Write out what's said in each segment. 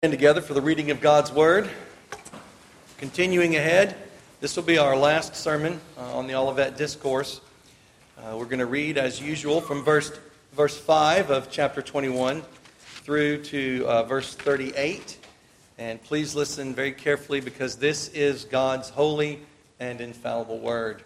And together for the reading of God's Word. Continuing ahead, this will be our last sermon on the Olivet Discourse. We're going to read, as usual, from verse 5 of chapter 21 through to verse 38. And please listen very carefully because this is God's holy and infallible Word.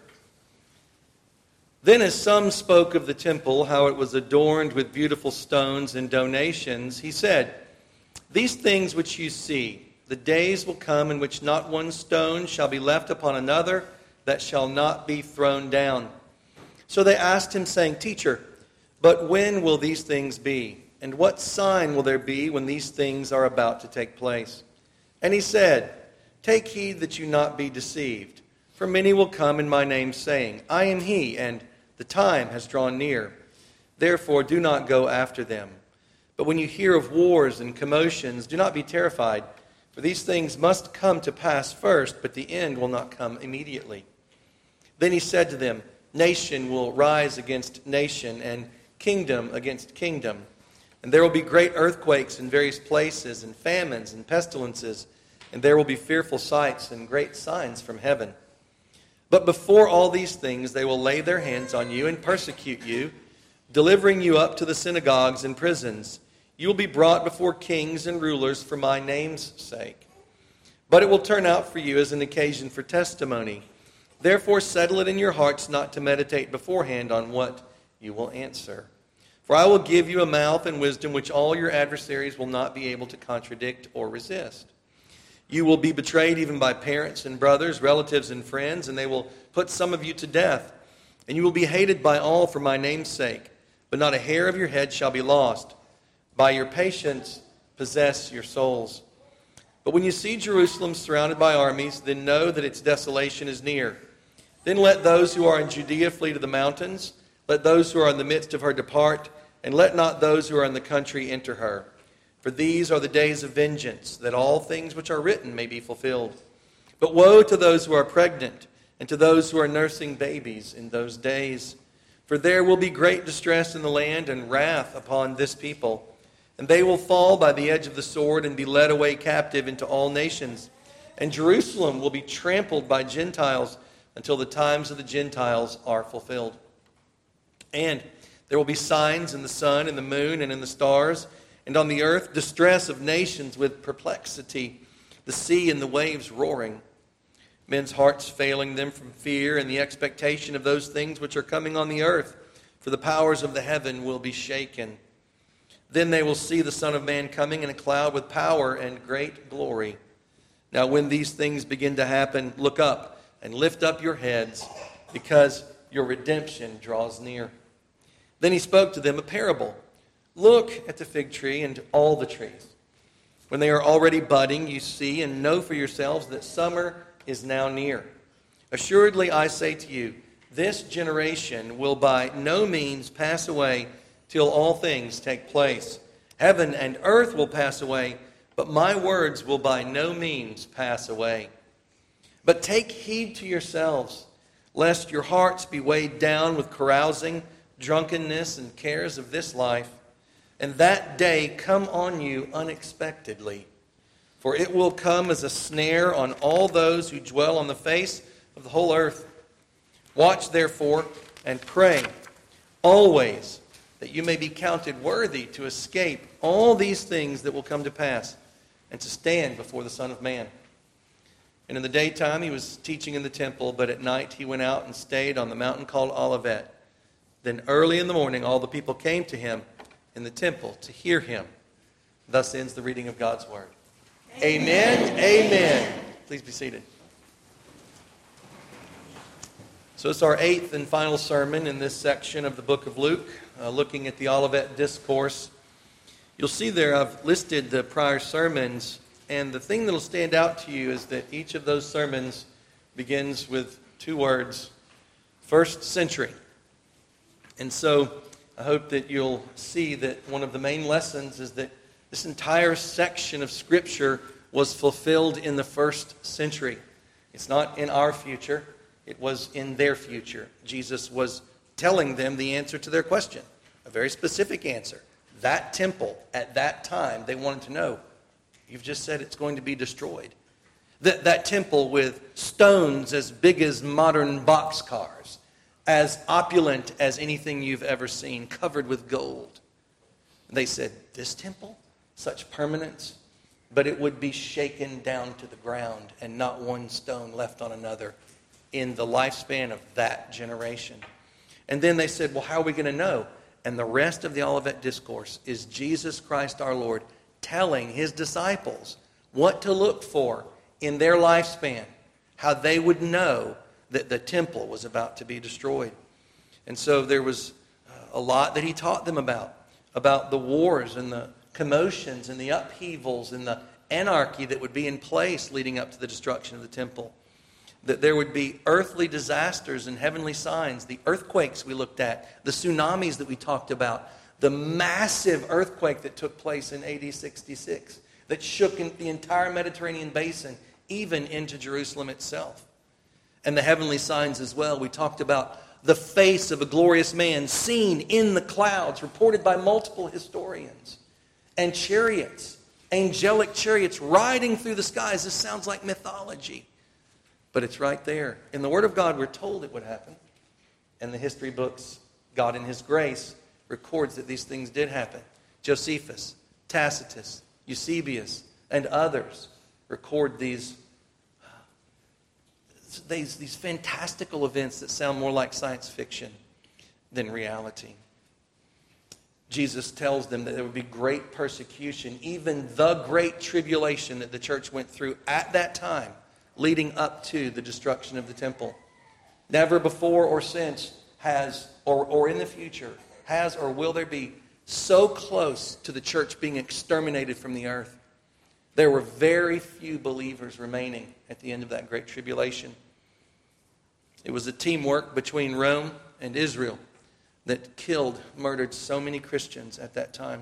Then as some spoke of the temple, how it was adorned with beautiful stones and donations, he said, "These things which you see, the days will come in which not one stone shall be left upon another that shall not be thrown down." So they asked him, saying, "Teacher, but when will these things be? And what sign will there be when these things are about to take place?" And he said, "Take heed that you not be deceived. For many will come in my name, saying, 'I am he,' and 'the time has drawn near.' Therefore do not go after them. But when you hear of wars and commotions, do not be terrified, for these things must come to pass first, but the end will not come immediately." Then he said to them, "Nation will rise against nation, and kingdom against kingdom. And there will be great earthquakes in various places, and famines and pestilences, and there will be fearful sights and great signs from heaven. But before all these things they will lay their hands on you and persecute you, delivering you up to the synagogues and prisons. You will be brought before kings and rulers for my name's sake. But it will turn out for you as an occasion for testimony. Therefore settle it in your hearts not to meditate beforehand on what you will answer. For I will give you a mouth and wisdom which all your adversaries will not be able to contradict or resist. You will be betrayed even by parents and brothers, relatives and friends, and they will put some of you to death. And you will be hated by all for my name's sake, but not a hair of your head shall be lost. By your patience, possess your souls. But when you see Jerusalem surrounded by armies, then know that its desolation is near. Then let those who are in Judea flee to the mountains. Let those who are in the midst of her depart, and let not those who are in the country enter her. For these are the days of vengeance, that all things which are written may be fulfilled. But woe to those who are pregnant, and to those who are nursing babies in those days. For there will be great distress in the land, and wrath upon this people. And they will fall by the edge of the sword and be led away captive into all nations. And Jerusalem will be trampled by Gentiles until the times of the Gentiles are fulfilled. And there will be signs in the sun and the moon and in the stars, and on the earth distress of nations with perplexity, the sea and the waves roaring. Men's hearts failing them from fear and the expectation of those things which are coming on the earth, for the powers of the heaven will be shaken. Then they will see the Son of Man coming in a cloud with power and great glory. Now when these things begin to happen, look up and lift up your heads, because your redemption draws near." Then he spoke to them a parable. "Look at the fig tree and all the trees. When they are already budding, you see and know for yourselves that summer is now near. Assuredly I say to you, this generation will by no means pass away till all things take place. Heaven and earth will pass away, but my words will by no means pass away. But take heed to yourselves, lest your hearts be weighed down with carousing, drunkenness, and cares of this life, and that day come on you unexpectedly. For it will come as a snare on all those who dwell on the face of the whole earth. Watch therefore and pray always, that you may be counted worthy to escape all these things that will come to pass, and to stand before the Son of Man." And in the daytime he was teaching in the temple, but at night he went out and stayed on the mountain called Olivet. Then early in the morning all the people came to him in the temple to hear him. Thus ends the reading of God's Word. Amen. Amen. Please be seated. So it's our 8th and final sermon in this section of the book of Luke, looking at the Olivet Discourse. You'll see there I've listed the prior sermons, and the thing that will stand out to you is that each of those sermons begins with 2 words, first century. And so I hope that you'll see that one of the main lessons is that this entire section of Scripture was fulfilled in the first century. It's not in our future. It was in their future. Jesus was telling them the answer to their question, a very specific answer. That temple, at that time, they wanted to know, You've just said it's going to be destroyed. That temple with stones as big as modern boxcars, as opulent as anything you've ever seen, covered with gold. They said, this temple? Such permanence? But it would be shaken down to the ground and not one stone left on another in the lifespan of that generation. And then they said, well, how are we going to know? And the rest of the Olivet Discourse is Jesus Christ our Lord telling his disciples what to look for in their lifespan, how they would know that the temple was about to be destroyed. And so there was a lot that he taught them about the wars and the commotions and the upheavals and the anarchy that would be in place leading up to the destruction of the temple. That there would be earthly disasters and heavenly signs, the earthquakes we looked at, the tsunamis that we talked about, the massive earthquake that took place in AD 66 that shook the entire Mediterranean basin, even into Jerusalem itself. And the heavenly signs as well. We talked about the face of a glorious man seen in the clouds, reported by multiple historians. And chariots, angelic chariots riding through the skies. This sounds like mythology. But it's right there. In the Word of God, we're told it would happen. And the history books, God in His grace, records that these things did happen. Josephus, Tacitus, Eusebius, and others record these fantastical events that sound more like science fiction than reality. Jesus tells them that there would be great persecution, even the great tribulation that the church went through at that time, leading up to the destruction of the temple. Never before or since has, or in the future, has or will there be so close to the church being exterminated from the earth. There were very few believers remaining at the end of that great tribulation. It was a teamwork between Rome and Israel that murdered so many Christians at that time.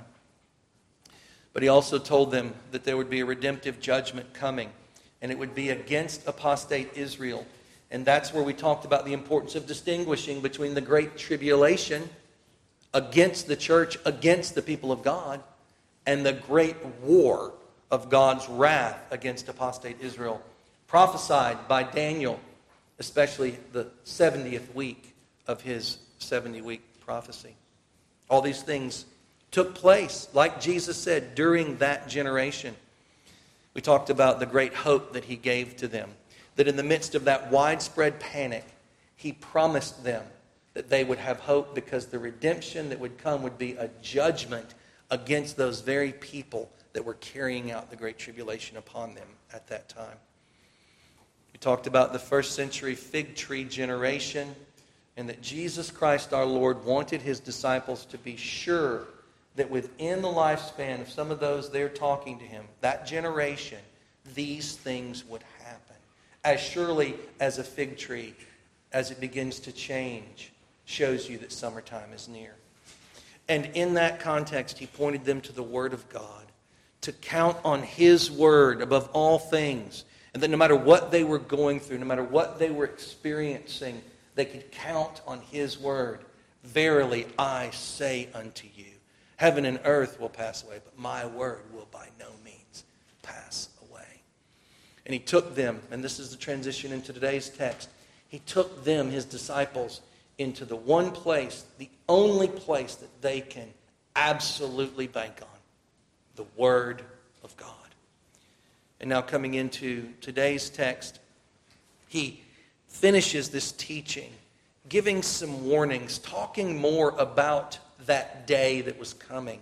But he also told them that there would be a redemptive judgment coming, and it would be against apostate Israel. And that's where we talked about the importance of distinguishing between the great tribulation against the church, against the people of God, and the great war of God's wrath against apostate Israel, prophesied by Daniel, especially the 70th week of his 70-week prophecy. All these things took place, like Jesus said, during that generation. We talked about the great hope that he gave to them, that in the midst of that widespread panic, he promised them that they would have hope because the redemption that would come would be a judgment against those very people that were carrying out the great tribulation upon them at that time. We talked about the first century fig tree generation, and that Jesus Christ our Lord wanted his disciples to be sure that within the lifespan of some of those there talking to him, that generation, these things would happen. As surely as a fig tree, as it begins to change, shows you that summertime is near. And in that context, he pointed them to the Word of God, to count on his Word above all things, and that no matter what they were going through, no matter what they were experiencing, they could count on his Word. Verily, I say unto you, heaven and earth will pass away, but my word will by no means pass away. And he took them, and this is the transition into today's text, he took them, his disciples, into the one place, the only place that they can absolutely bank on, the Word of God. And now coming into today's text, he finishes this teaching, giving some warnings, talking more about that day that was coming.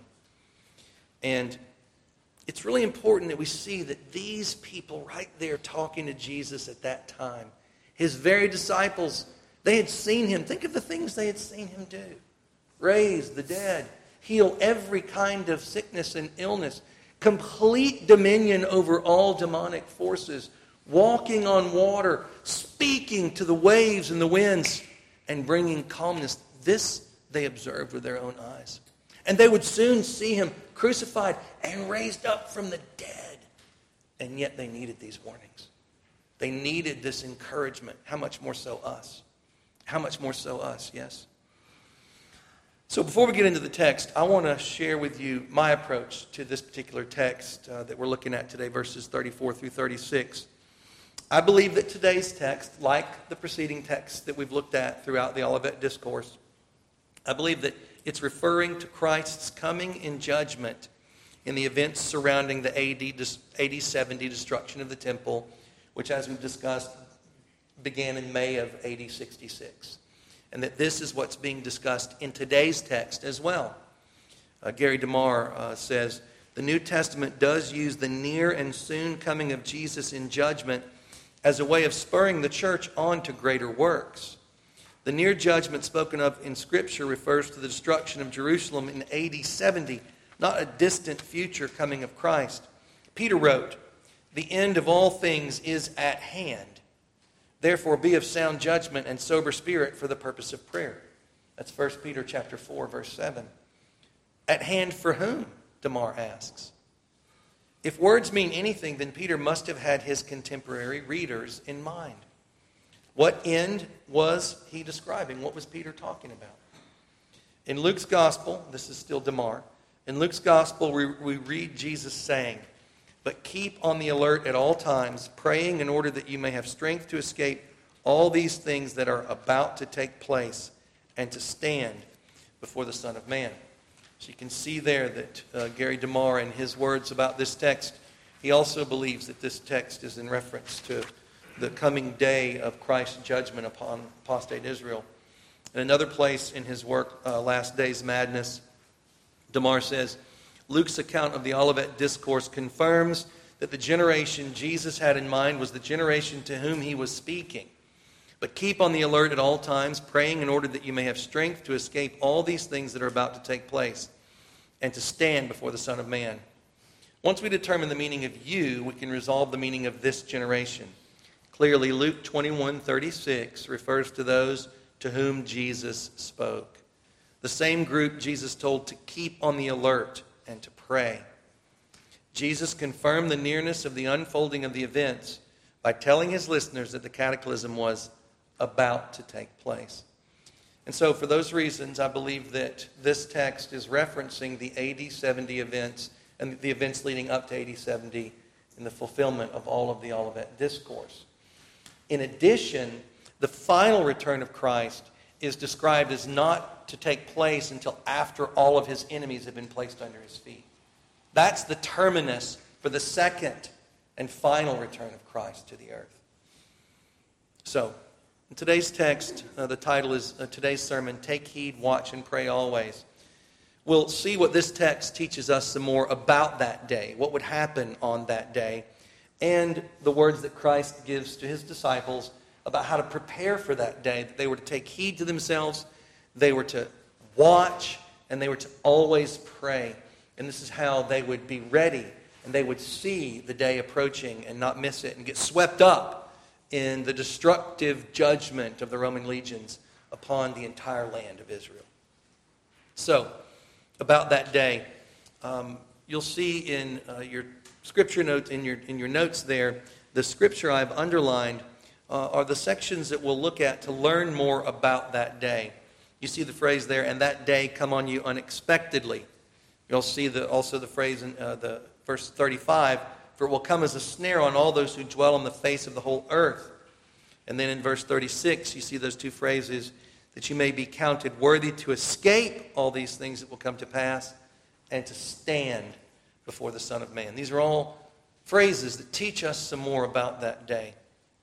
And it's really important that we see that these people right there talking to Jesus at that time, his very disciples, they had seen him. Think of the things they had seen him do. Raise the dead, heal every kind of sickness and illness, complete dominion over all demonic forces, walking on water, speaking to the waves and the winds, and bringing calmness. This they observed with their own eyes. And they would soon see him crucified and raised up from the dead. And yet they needed these warnings. They needed this encouragement. How much more so us? How much more so us, yes? So before we get into the text, I want to share with you my approach to this particular text that we're looking at today, verses 34 through 36. I believe that today's text, like the preceding text that we've looked at throughout the Olivet Discourse, I believe that it's referring to Christ's coming in judgment in the events surrounding the AD 70 destruction of the temple, which, as we've discussed, began in May of AD 66. And that this is what's being discussed in today's text as well. Gary DeMar says, the New Testament does use the near and soon coming of Jesus in judgment as a way of spurring the church on to greater works. The near judgment spoken of in Scripture refers to the destruction of Jerusalem in AD 70, not a distant future coming of Christ. Peter wrote, the end of all things is at hand. Therefore, be of sound judgment and sober spirit for the purpose of prayer. That's 1 Peter chapter 4, verse 7. At hand for whom? DeMar asks. If words mean anything, then Peter must have had his contemporary readers in mind. What end was he describing? What was Peter talking about? In Luke's gospel, this is still DeMar, in Luke's gospel we read Jesus saying, but keep on the alert at all times, praying in order that you may have strength to escape all these things that are about to take place and to stand before the Son of Man. So you can see there that Gary DeMar, in his words about this text, he also believes that this text is in reference to the coming day of Christ's judgment upon apostate Israel. In another place in his work, Last Days Madness, DeMar says, Luke's account of the Olivet Discourse confirms that the generation Jesus had in mind was the generation to whom he was speaking. But keep on the alert at all times, praying in order that you may have strength to escape all these things that are about to take place and to stand before the Son of Man. Once we determine the meaning of you, we can resolve the meaning of this generation. Clearly, Luke 21:36 refers to those to whom Jesus spoke. The same group Jesus told to keep on the alert and to pray. Jesus confirmed the nearness of the unfolding of the events by telling his listeners that the cataclysm was about to take place. And so for those reasons, I believe that this text is referencing the AD 70 events and the events leading up to AD 70 in the fulfillment of all of the Olivet Discourse. In addition, the final return of Christ is described as not to take place until after all of his enemies have been placed under his feet. That's the terminus for the second and final return of Christ to the earth. So, in today's text, the title is today's sermon, Take Heed, Watch, and Pray Always. We'll see what this text teaches us some more about that day, what would happen on that day, and the words that Christ gives to his disciples about how to prepare for that day, that they were to take heed to themselves, they were to watch, and they were to always pray. And this is how they would be ready, and they would see the day approaching and not miss it and get swept up in the destructive judgment of the Roman legions upon the entire land of Israel. So, about that day, you'll see in your scripture notes, in your notes there, the scripture I've underlined are the sections that we'll look at to learn more about that day. You see the phrase there, and that day come on you unexpectedly. You'll see also the phrase in the verse 35, for it will come as a snare on all those who dwell on the face of the whole earth. And then in verse 36, you see those two phrases, that you may be counted worthy to escape all these things that will come to pass and to stand before the Son of Man. These are all phrases that teach us some more about that day.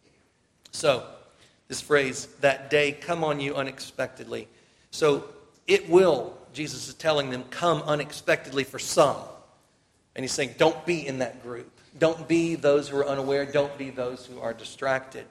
So, this phrase, that day come on you unexpectedly. So, it will, Jesus is telling them, come unexpectedly for some. And he's saying, don't be in that group. Don't be those who are unaware. Don't be those who are distracted.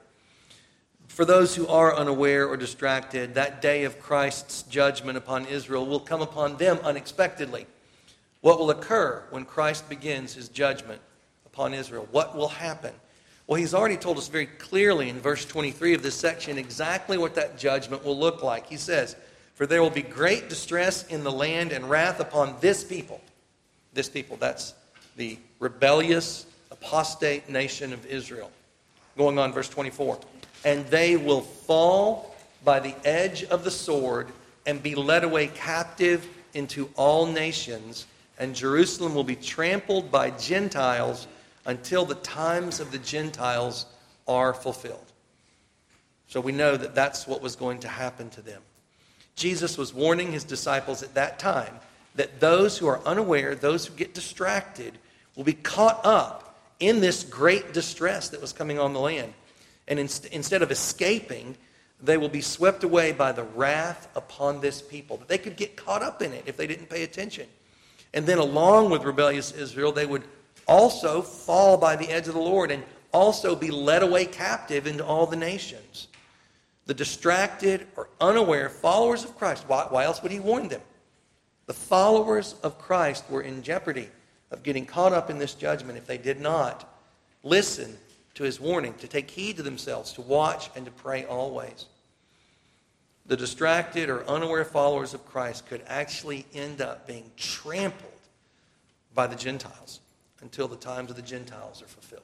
For those who are unaware or distracted, that day of Christ's judgment upon Israel will come upon them unexpectedly. What will occur when Christ begins his judgment upon Israel? What will happen? Well, he's already told us very clearly in verse 23 of this section exactly what that judgment will look like. He says, for there will be great distress in the land and wrath upon this people. This people, that's the rebellious, apostate nation of Israel. Going on, verse 24. And they will fall by the edge of the sword and be led away captive into all nations, and Jerusalem will be trampled by Gentiles until the times of the Gentiles are fulfilled. So we know that that's what was going to happen to them. Jesus was warning his disciples at that time that those who are unaware, those who get distracted, will be caught up in this great distress that was coming on the land. And instead of escaping, they will be swept away by the wrath upon this people. That they could get caught up in it if they didn't pay attention. And then along with rebellious Israel, they would also fall by the edge of the Lord and also be led away captive into all the nations. The distracted or unaware followers of Christ, why else would he warn them? The followers of Christ were in jeopardy of getting caught up in this judgment if they did not listen to his warning, to take heed to themselves, to watch and to pray always. The distracted or unaware followers of Christ could actually end up being trampled by the Gentiles until the times of the Gentiles are fulfilled.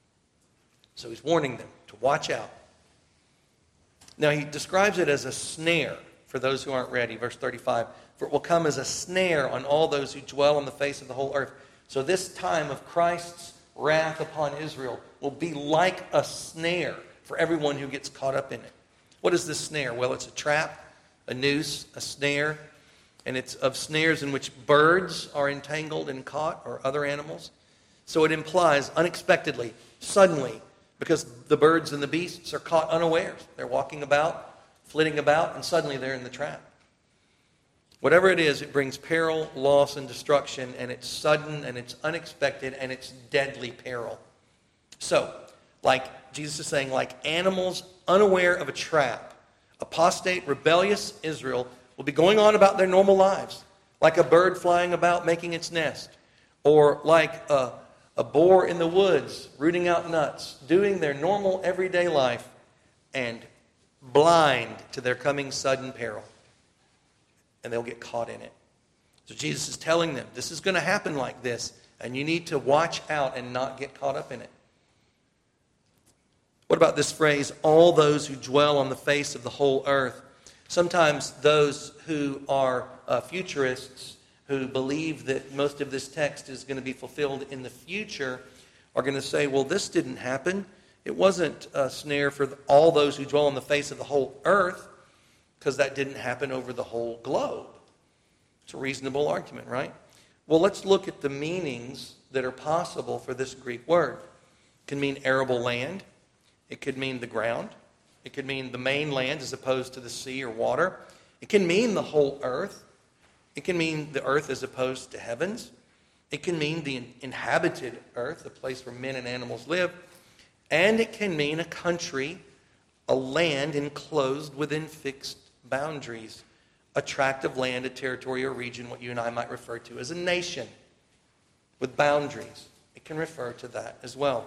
So he's warning them to watch out. Now he describes it as a snare for those who aren't ready. Verse 35, for it will come as a snare on all those who dwell on the face of the whole earth. So this time of Christ's wrath upon Israel will be like a snare for everyone who gets caught up in it. What is this snare? Well, it's a trap, a noose, a snare, and it's of snares in which birds are entangled and caught, or other animals. So it implies unexpectedly, suddenly, because the birds and the beasts are caught unawares. They're walking about, flitting about, and suddenly they're in the trap. Whatever it is, it brings peril, loss, and destruction, and it's sudden, and it's unexpected, and it's deadly peril. So, like Jesus is saying, like animals unaware of a trap, apostate, rebellious Israel will be going on about their normal lives, like a bird flying about making its nest, or like a boar in the woods rooting out nuts, doing their normal everyday life, and blind to their coming sudden peril. And they'll get caught in it. So Jesus is telling them, this is going to happen like this, and you need to watch out and not get caught up in it. What about this phrase, all those who dwell on the face of the whole earth? Sometimes those who are futurists, who believe that most of this text is going to be fulfilled in the future, are going to say, well, this didn't happen. It wasn't a snare for all those who dwell on the face of the whole earth, because that didn't happen over the whole globe. It's a reasonable argument, right? Well, let's look at the meanings that are possible for this Greek word. It can mean arable land. It could mean the ground. It could mean the mainland as opposed to the sea or water. It can mean the whole earth. It can mean the earth as opposed to heavens. It can mean the inhabited earth, the place where men and animals live. And it can mean a country, a land enclosed within fixed boundaries, a tract of land, a territory or region, what you and I might refer to as a nation with boundaries. It can refer to that as well.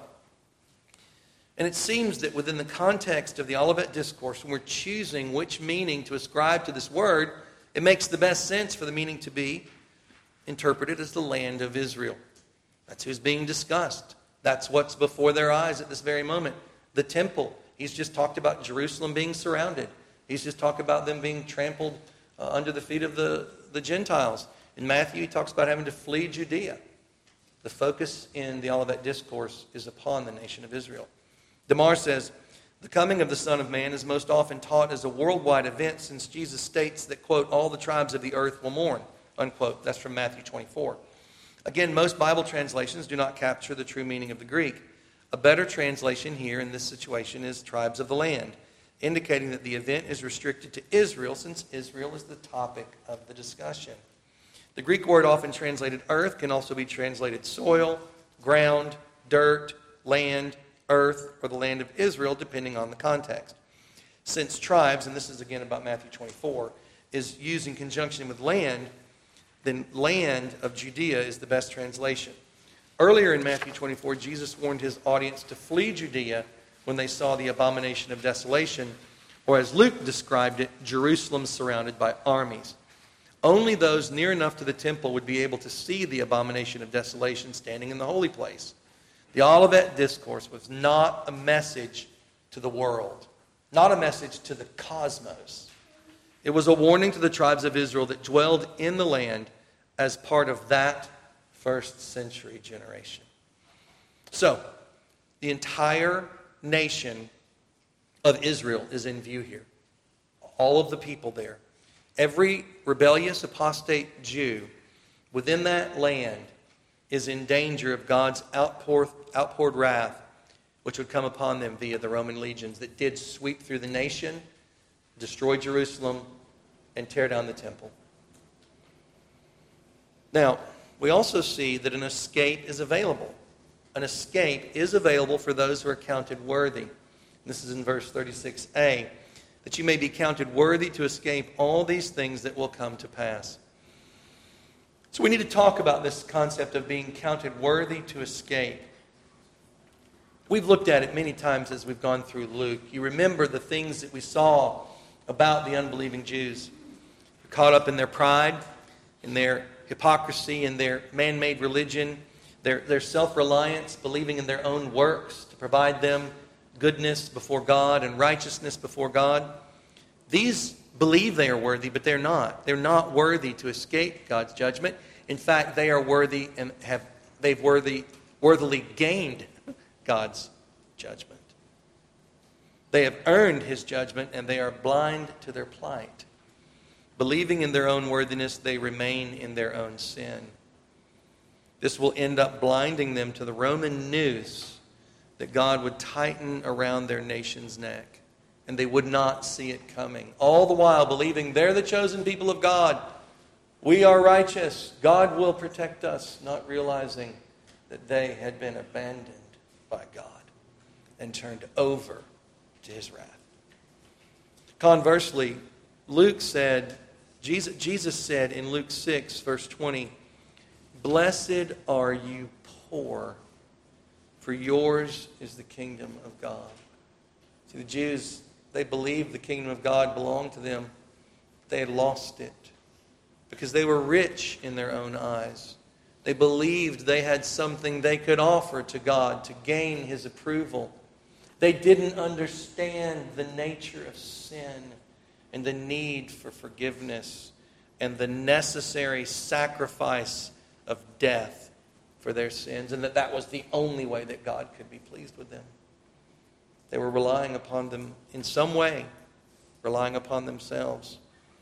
And it seems that within the context of the Olivet Discourse, when we're choosing which meaning to ascribe to this word, it makes the best sense for the meaning to be interpreted as the land of Israel. That's who's being discussed. That's what's before their eyes at this very moment. The temple. He's just talked about Jerusalem being surrounded. He's just talked about them being trampled under the feet of the Gentiles. In Matthew, he talks about having to flee Judea. The focus in the Olivet Discourse is upon the nation of Israel. DeMar says, the coming of the Son of Man is most often taught as a worldwide event since Jesus states that, quote, all the tribes of the earth will mourn, unquote. That's from Matthew 24. Again, most Bible translations do not capture the true meaning of the Greek. A better translation here in this situation is tribes of the land, indicating that the event is restricted to Israel since Israel is the topic of the discussion. The Greek word often translated earth can also be translated soil, ground, dirt, land, earth, or the land of Israel, depending on the context. Since tribes, and this is again about Matthew 24, is used in conjunction with land, then land of Judea is the best translation. Earlier in Matthew 24, Jesus warned his audience to flee Judea when they saw the abomination of desolation, or as Luke described it, Jerusalem surrounded by armies. Only those near enough to the temple would be able to see the abomination of desolation standing in the holy place. The Olivet Discourse was not a message to the world, not a message to the cosmos. It was a warning to the tribes of Israel that dwelled in the land as part of that first century generation. So, the entire nation of Israel is in view here. All of the people there. Every rebellious apostate Jew within that land is in danger of God's outpoured wrath, which would come upon them via the Roman legions that did sweep through the nation, destroy Jerusalem, and tear down the temple. Now, we also see that an escape is available. An escape is available for those who are counted worthy. This is in verse 36a, that you may be counted worthy to escape all these things that will come to pass. So we need to talk about this concept of being counted worthy to escape. We've looked at it many times as we've gone through Luke. You remember the things that we saw about the unbelieving Jews. Caught up in their pride, in their hypocrisy, in their man-made religion, their self-reliance, believing in their own works to provide them goodness before God and righteousness before God. These believe they are worthy, but they're not. They're not worthy to escape God's judgment. In fact, they are worthy and they've worthily gained God's judgment. They have earned His judgment, and they are blind to their plight. Believing in their own worthiness, they remain in their own sin. This will end up blinding them to the Roman noose that God would tighten around their nation's neck, and they would not see it coming. All the while believing they're the chosen people of God. We are righteous. God will protect us, not realizing that they had been abandoned by God and turned over to His wrath. Conversely, Jesus said in Luke 6, verse 20, "Blessed are you poor, for yours is the kingdom of God." See, the Jews, they believed the kingdom of God belonged to them. They had lost it because they were rich in their own eyes. They believed they had something they could offer to God to gain His approval. They didn't understand the nature of sin and the need for forgiveness and the necessary sacrifice of death for their sins, and that was the only way that God could be pleased with them. They were relying upon them in some way, relying upon themselves.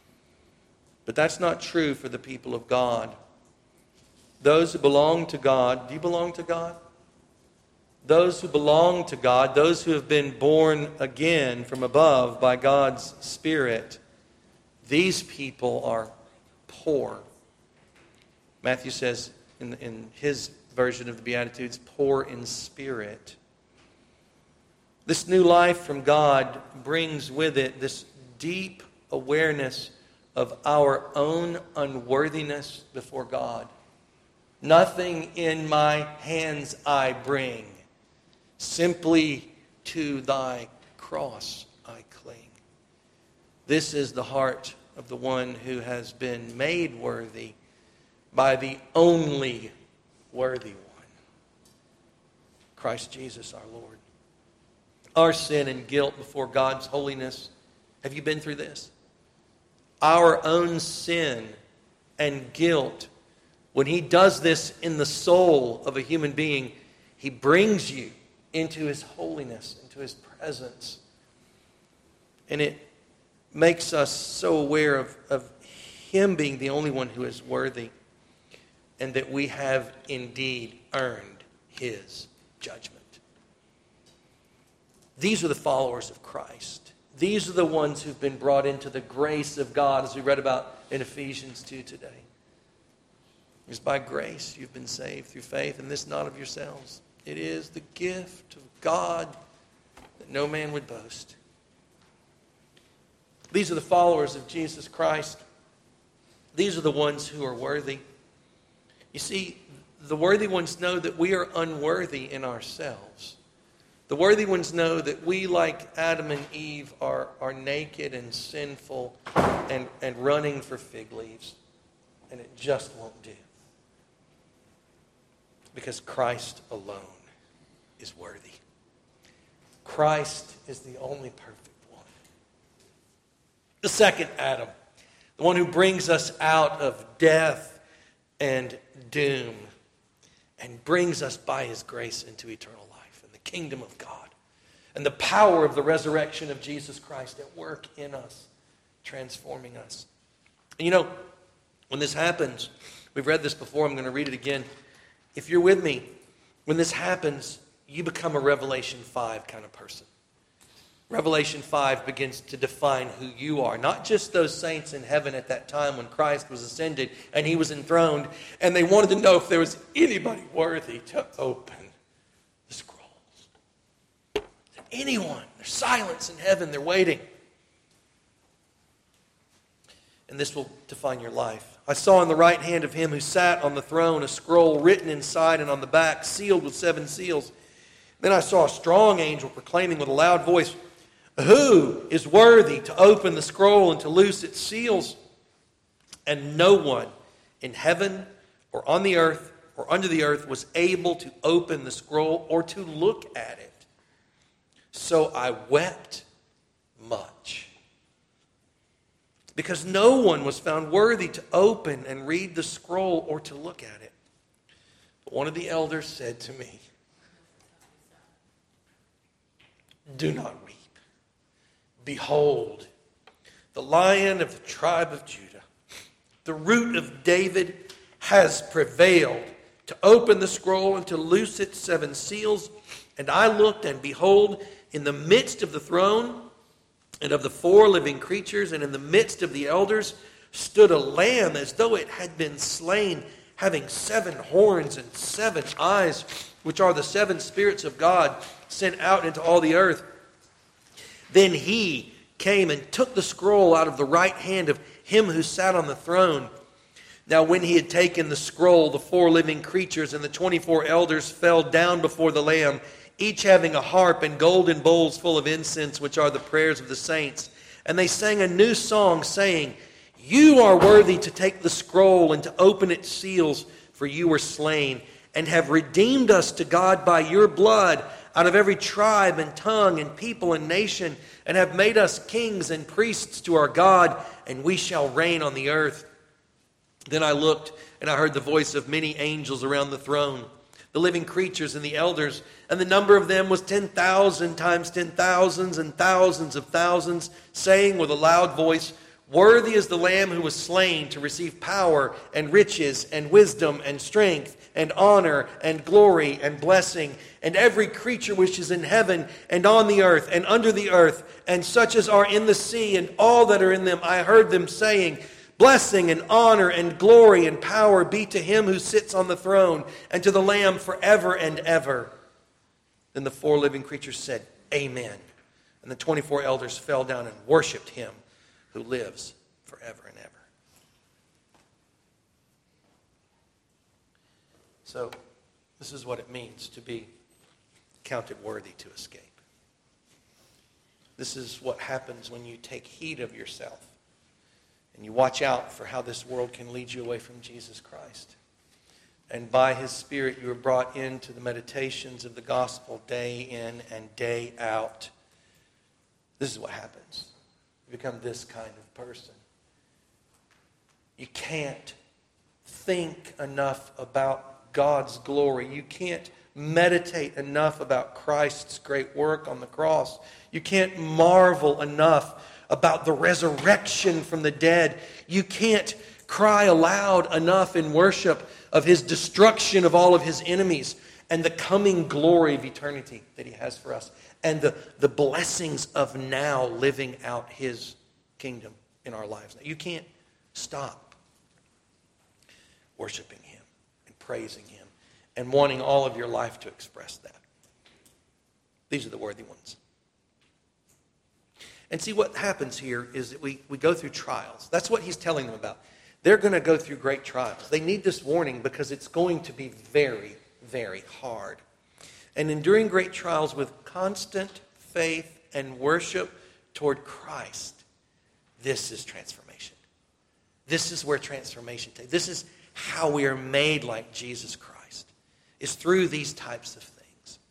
But that's not true for the people of God. Those who belong to God, do you belong to God? Those who belong to God, those who have been born again from above by God's Spirit, these people are poor. Matthew says in his version of the Beatitudes, poor in spirit. This new life from God brings with it this deep awareness of our own unworthiness before God. Nothing in my hands I bring. Simply to thy cross I cling. This is the heart of the one who has been made worthy by the only worthy one, Christ Jesus our Lord. Our sin and guilt before God's holiness. Have you been through this? Our own sin and guilt. When He does this in the soul of a human being, He brings you into His holiness, into His presence. And it makes us so aware of Him being the only one who is worthy, and that we have indeed earned His judgment. These are the followers of Christ. These are the ones who've been brought into the grace of God, as we read about in Ephesians 2 today. It is by grace you've been saved through faith, and this not of yourselves. It is the gift of God that no man would boast. These are the followers of Jesus Christ. These are the ones who are worthy. You see, the worthy ones know that we are unworthy in ourselves. The worthy ones know that we, like Adam and Eve, are naked and sinful and running for fig leaves. And it just won't do. Because Christ alone is worthy. Christ is the only perfect one. The second Adam, the one who brings us out of death and doom and brings us by his grace into eternal life and the kingdom of God and the power of the resurrection of Jesus Christ at work in us, transforming us. And you know, when this happens, we've read this before, I'm going to read it again. If you're with me, when this happens, you become a Revelation 5 kind of person. Revelation 5 begins to define who you are. Not just those saints in heaven at that time when Christ was ascended and he was enthroned, and they wanted to know if there was anybody worthy to open the scrolls. Anyone. There's silence in heaven. They're waiting. And this will define your life. I saw in the right hand of him who sat on the throne a scroll written inside and on the back, sealed with 7 seals. Then I saw a strong angel proclaiming with a loud voice, "Who is worthy to open the scroll and to loose its seals?" And no one in heaven or on the earth or under the earth was able to open the scroll or to look at it. So I wept much, because no one was found worthy to open and read the scroll or to look at it. But one of the elders said to me, "Do not weep. Behold, the Lion of the tribe of Judah, the Root of David, has prevailed to open the scroll and to loose its 7 seals." And I looked, and behold, in the midst of the throne and of the 4 living creatures, and in the midst of the elders, stood a lamb as though it had been slain, having 7 horns and 7 eyes, which are the 7 spirits of God sent out into all the earth. Then he came and took the scroll out of the right hand of him who sat on the throne. Now when he had taken the scroll, the 4 living creatures and the 24 elders fell down before the Lamb, each having a harp and golden bowls full of incense, which are the prayers of the saints. And they sang a new song, saying, "You are worthy to take the scroll and to open its seals, for you were slain, and have redeemed us to God by your blood out of every tribe and tongue and people and nation, and have made us kings and priests to our God, and we shall reign on the earth." Then I looked, and I heard the voice of many angels around the throne, the living creatures and the elders, and the number of them was 10,000 times 10,000s and thousands of thousands, saying with a loud voice, "Worthy is the Lamb who was slain to receive power and riches and wisdom and strength and honor and glory and blessing." And every creature which is in heaven and on the earth and under the earth, and such as are in the sea and all that are in them, I heard them saying, "Blessing and honor and glory and power be to him who sits on the throne and to the Lamb forever and ever." Then the 4 living creatures said, "Amen." And the 24 elders fell down and worshipped him who lives forever and ever. So, this is what it means to be counted worthy to escape. This is what happens when you take heed of yourself and you watch out for how this world can lead you away from Jesus Christ. And by his Spirit you are brought into the meditations of the gospel day in and day out. This is what happens. You become this kind of person. You can't think enough about God's glory. You can't meditate enough about Christ's great work on the cross. You can't marvel enough about the resurrection from the dead. You can't cry aloud enough in worship of his destruction of all of his enemies and the coming glory of eternity that he has for us, and the blessings of now living out his kingdom in our lives. Now, you can't stop worshiping him and praising him and wanting all of your life to express that. These are the worthy ones. And see, what happens here is that we go through trials. That's what he's telling them about. They're going to go through great trials. They need this warning because it's going to be very, very hard. And enduring great trials with constant faith and worship toward Christ, this is transformation. This is where transformation takes. This is how we are made like Jesus Christ, is through these types of things.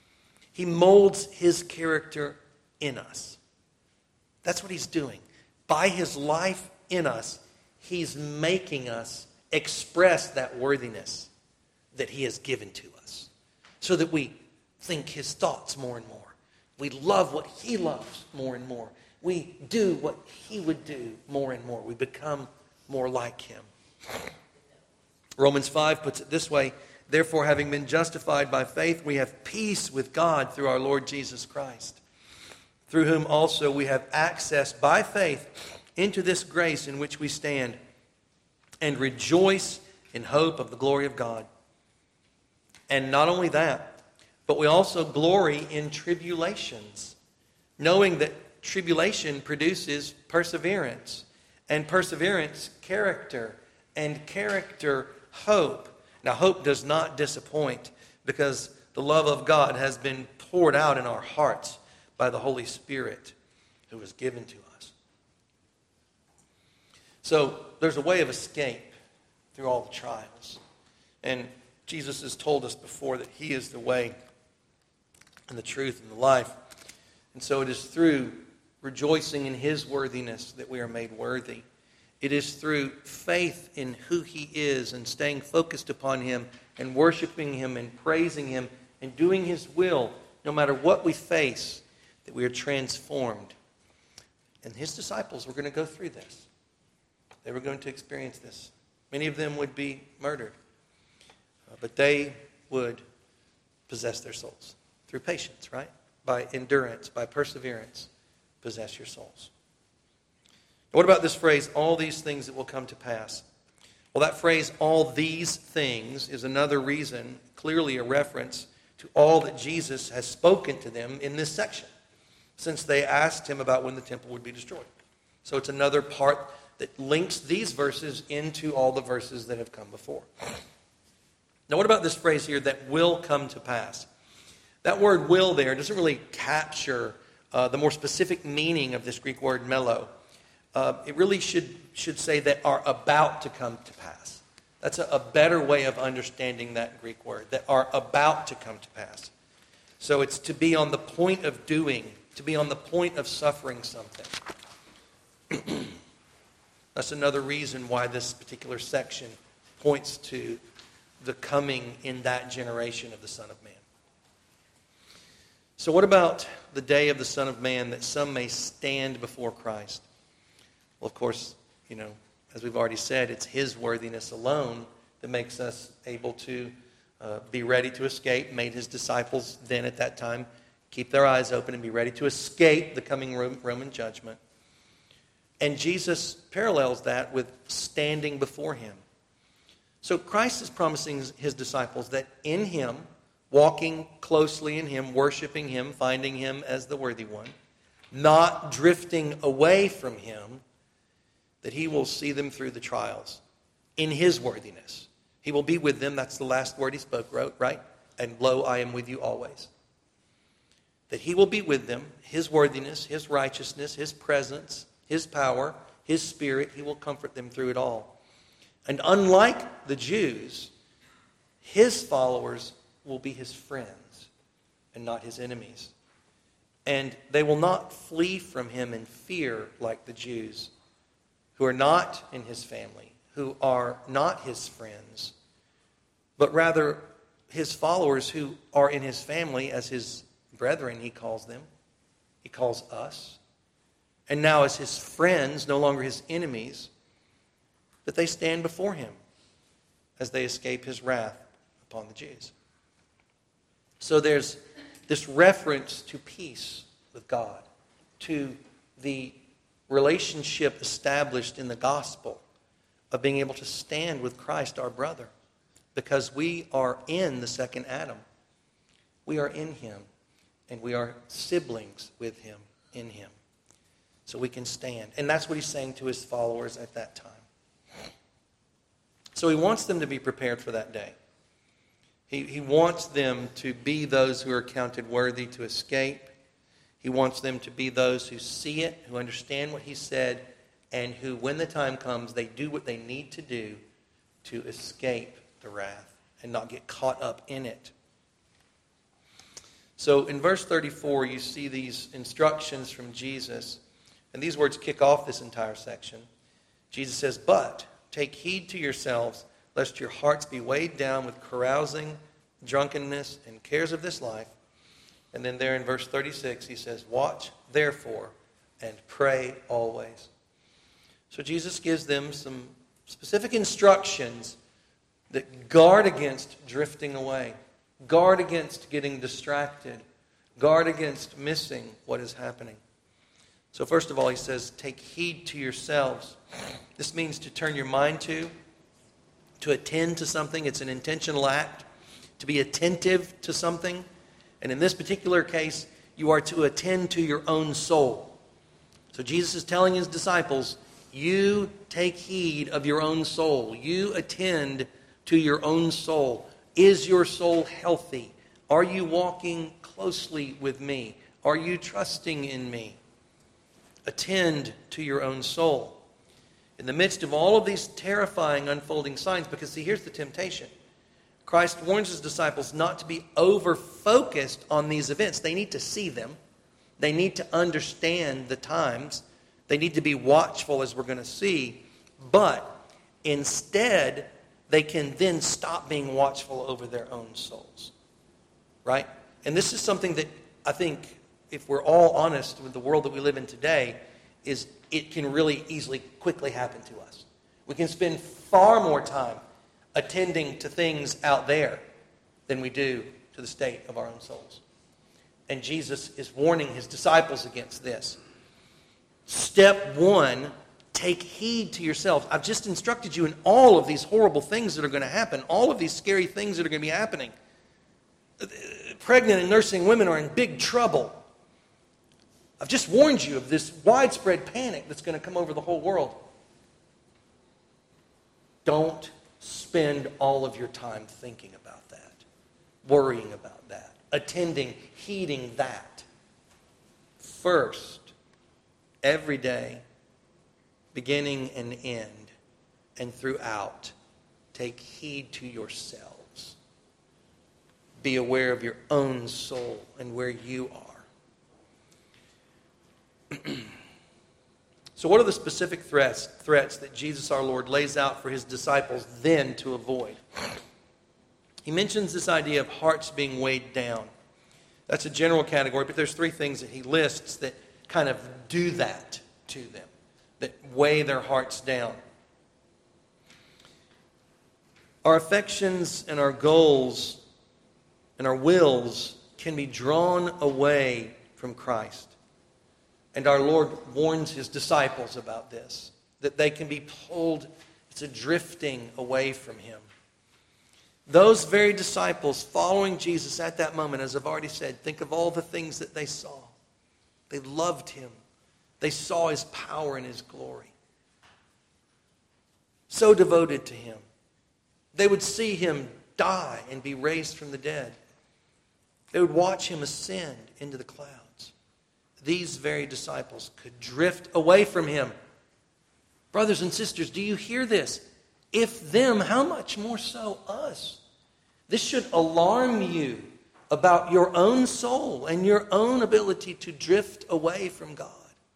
He molds his character in us. That's what he's doing. by his life in us, he's making us express that worthiness that he has given to us, so that we think his thoughts more and more. We love what he loves more and more. We do what he would do more and more. We become more like him. Romans 5 puts it this way: therefore, having been justified by faith, we have peace with God through our Lord Jesus Christ, through whom also we have access by faith into this grace in which we stand, and rejoice in hope of the glory of God. And not only that, but we also glory in tribulations, knowing that tribulation produces perseverance, and perseverance, character, and character, hope. Now, hope does not disappoint, because the love of God has been poured out in our hearts by the Holy Spirit who was given to us. So there's a way of escape through all the trials. And Jesus has told us before that he is the way and the truth and the life. And so it is through rejoicing in his worthiness that we are made worthy. It is through faith in who he is and staying focused upon him and worshiping him and praising him and doing his will, no matter what we face, that we are transformed. And his disciples were going to go through this. They were going to experience this. Many of them would be murdered, but they would possess their souls through patience, right? By endurance, by perseverance, possess your souls. What about this phrase, all these things that will come to pass? Well, that phrase, all these things, is another reason, clearly a reference to all that Jesus has spoken to them in this section, since they asked him about when the temple would be destroyed. So it's another part that links these verses into all the verses that have come before. Now, what about this phrase here, that will come to pass? That word will there doesn't really capture the more specific meaning of this Greek word melo. It really should say that are about to come to pass. That's a better way of understanding that Greek word, that are about to come to pass. So it's to be on the point of doing, to be on the point of suffering something. That's another reason why this particular section points to the coming in that generation of the Son of Man. So what about the day of the Son of Man, that some may stand before Christ? Well, of course, as we've already said, it's his worthiness alone that makes us able to be ready to escape, made his disciples then at that time keep their eyes open and be ready to escape the coming Roman judgment. And Jesus parallels that with standing before him. So Christ is promising his disciples that in him, walking closely in him, worshiping him, finding him as the worthy one, not drifting away from him, that he will see them through the trials in his worthiness. He will be with them. That's the last word he spoke, right? And lo, I am with you always. That he will be with them, his worthiness, his righteousness, his presence, his power, his spirit. He will comfort them through it all. And unlike the Jews, his followers will be his friends and not his enemies. And they will not flee from him in fear like the Jews, who are not in his family, who are not his friends, but rather his followers who are in his family as his brethren, he calls them. He calls us. And now as his friends, no longer his enemies, that they stand before him as they escape his wrath upon the Jews. So there's this reference to peace with God, to the relationship established in the gospel of being able to stand with Christ, our brother, because we are in the second Adam. We are in him, and we are siblings with him, in him. So we can stand. And that's what he's saying to his followers at that time. So he wants them to be prepared for that day. He wants them to be those who are counted worthy to escape. He wants them to be those who see it, who understand what he said, and who, when the time comes, they do what they need to do to escape the wrath and not get caught up in it. So in verse 34, you see these instructions from Jesus And these words kick off this entire section. Jesus says, "But take heed to yourselves, lest your hearts be weighed down with carousing, drunkenness, and cares of this life." And then there in verse 36, he says, "Watch, therefore, and pray always." So Jesus gives them some specific instructions that guard against drifting away, guard against getting distracted, guard against missing what is happening. So first of all, he says, take heed to yourselves. This means to turn your mind to attend to something. It's an intentional act, to be attentive to something. And in this particular case, you are to attend to your own soul. So Jesus is telling his disciples, you take heed of your own soul. You attend to your own soul. Is your soul healthy? Are you walking closely with me? Are you trusting in me? Attend to your own soul. In the midst of all of these terrifying unfolding signs, because see, here's the temptation. Christ warns his disciples not to be over-focused on these events. They need to see them. They need to understand the times. They need to be watchful, as we're going to see. But instead, they can then stop being watchful over their own souls. Right? And this is something that I think, if we're all honest with the world that we live in today, is it can really easily, quickly happen to us. We can spend far more time attending to things out there than we do to the state of our own souls. And Jesus is warning his disciples against this. Step one, take heed to yourselves. I've just instructed you in all of these horrible things that are going to happen, all of these scary things that are going to be happening. Pregnant and nursing women are in big trouble. I've just warned you of this widespread panic that's going to come over the whole world. Don't spend all of your time thinking about that, worrying about that, attending, heeding that. First, every day, beginning and end, and throughout, take heed to yourselves. Be aware of your own soul and where you are. So what are the specific threats that Jesus our Lord lays out for his disciples then to avoid? He mentions this idea of hearts being weighed down. That's a general category, but there's three things that he lists that kind of do that to them, that weigh their hearts down. Our affections and our goals and our wills can be drawn away from Christ. And our Lord warns his disciples about this, that they can be pulled, it's a drifting away from him. Those very disciples following Jesus at that moment, as I've already said, think of all the things that they saw. They loved him. They saw his power and his glory. So devoted to him. They would see him die and be raised from the dead. They would watch him ascend into the clouds. These very disciples could drift away from him. Brothers and sisters, do you hear this? If them, how much more so us? This should alarm you about your own soul and your own ability to drift away from God.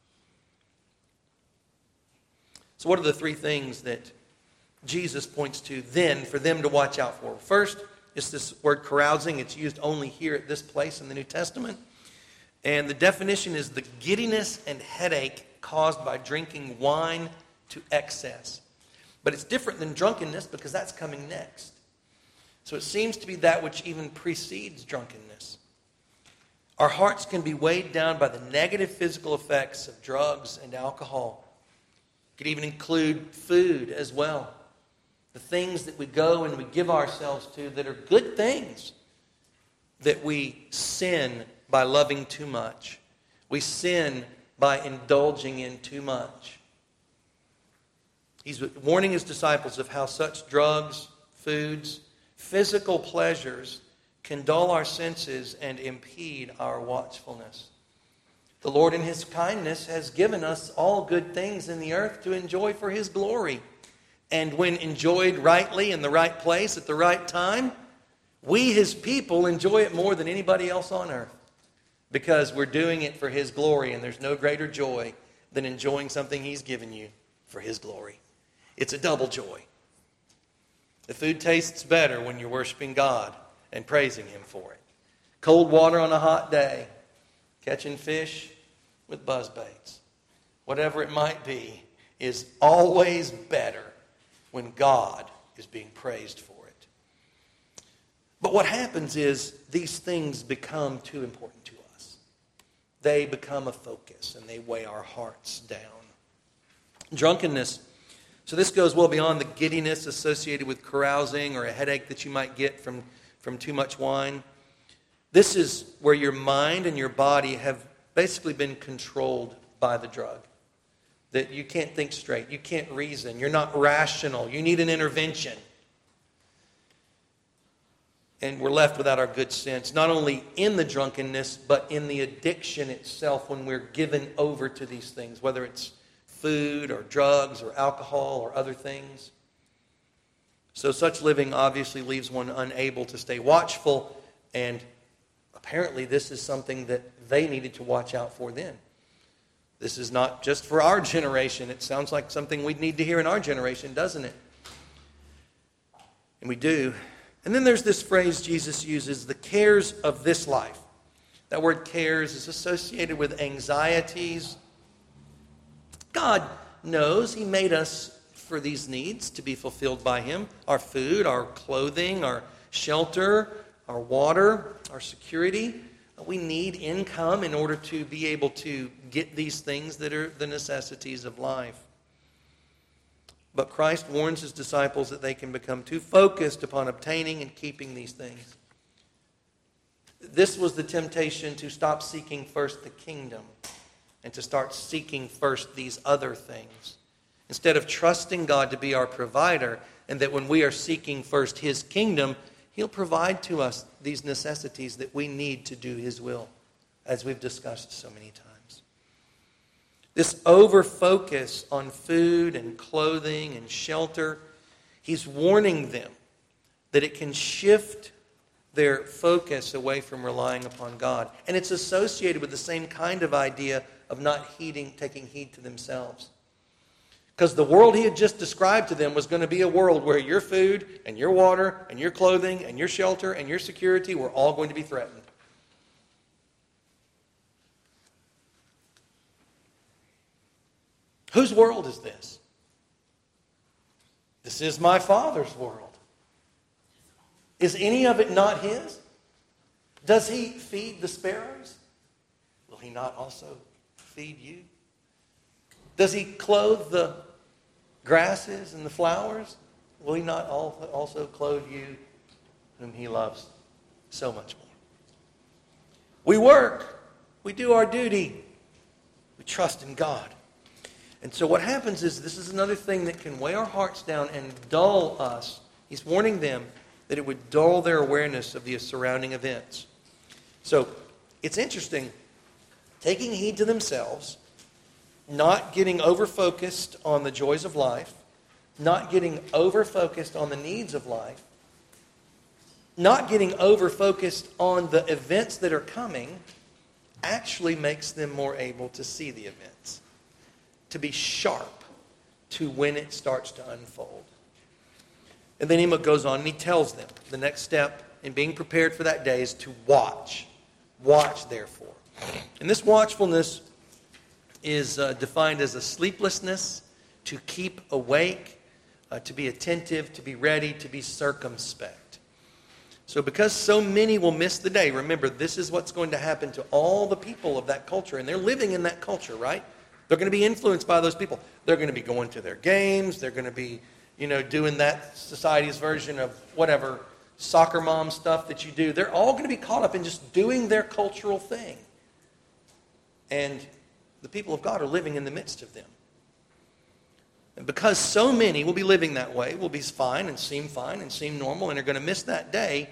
So what are the three things that Jesus points to then for them to watch out for? First, it's this word carousing. It's used only here at this place in the New Testament. And the definition is the giddiness and headache caused by drinking wine to excess. But it's different than drunkenness because that's coming next. So it seems to be that which even precedes drunkenness. Our hearts can be weighed down by the negative physical effects of drugs and alcohol. It could even include food as well. The things that we go and we give ourselves to that are good things, that we sin by loving too much. We sin by indulging in too much. He's warning his disciples of how such drugs, foods, physical pleasures can dull our senses and impede our watchfulness. The Lord in his kindness has given us all good things in the earth to enjoy for his glory. And when enjoyed rightly in the right place at the right time, we, his people, enjoy it more than anybody else on earth. Because we're doing it for his glory, and there's no greater joy than enjoying something He's given you for His glory. It's a double joy. The food tastes better when you're worshiping God and praising Him for it. Cold water on a hot day, catching fish with buzz baits, whatever it might be, is always better when God is being praised for it. But what happens is these things become too important to us. They become a focus and they weigh our hearts down. Drunkenness. So this goes well beyond the giddiness associated with carousing or a headache that you might get from too much wine. This is where your mind and your body have basically been controlled by the drug. That you can't think straight. You can't reason. You're not rational. You need an intervention. And we're left without our good sense, not only in the drunkenness, but in the addiction itself when we're given over to these things, whether it's food or drugs or alcohol or other things. So such living obviously leaves one unable to stay watchful, and apparently this is something that they needed to watch out for then. This is not just for our generation. It sounds like something we'd need to hear in our generation, doesn't it? And we do. And then there's this phrase Jesus uses, the cares of this life. That word cares is associated with anxieties. God knows He made us for these needs to be fulfilled by Him. Our food, our clothing, our shelter, our water, our security. We need income in order to be able to get these things that are the necessities of life. But Christ warns His disciples that they can become too focused upon obtaining and keeping these things. This was the temptation to stop seeking first the kingdom and to start seeking first these other things. Instead of trusting God to be our provider, and that when we are seeking first His kingdom, He'll provide to us these necessities that we need to do His will, as we've discussed so many times. This over-focus on food and clothing and shelter, He's warning them that it can shift their focus away from relying upon God. And it's associated with the same kind of idea of not taking heed to themselves. Because the world He had just described to them was going to be a world where your food and your water and your clothing and your shelter and your security were all going to be threatened. Whose world is this? This is my Father's world. Is any of it not His? Does He feed the sparrows? Will He not also feed you? Does He clothe the grasses and the flowers? Will He not also clothe you, whom He loves so much more? We work. We do our duty. We trust in God. And so what happens is, this is another thing that can weigh our hearts down and dull us. He's warning them that it would dull their awareness of the surrounding events. So it's interesting. Taking heed to themselves, not getting over-focused on the joys of life, not getting over-focused on the needs of life, not getting over-focused on the events that are coming, actually makes them more able to see the events, to be sharp to when it starts to unfold. And then he goes on and he tells them the next step in being prepared for that day is to watch. Watch, therefore. And this watchfulness is defined as a sleeplessness, to keep awake, to be attentive, to be ready, to be circumspect. So because so many will miss the day, remember, this is what's going to happen to all the people of that culture. And they're living in that culture, right? They're going to be influenced by those people. They're going to be going to their games. They're going to be, doing that society's version of whatever soccer mom stuff that you do. They're all going to be caught up in just doing their cultural thing. And the people of God are living in the midst of them. And because so many will be living that way, will be fine and seem normal, and are going to miss that day,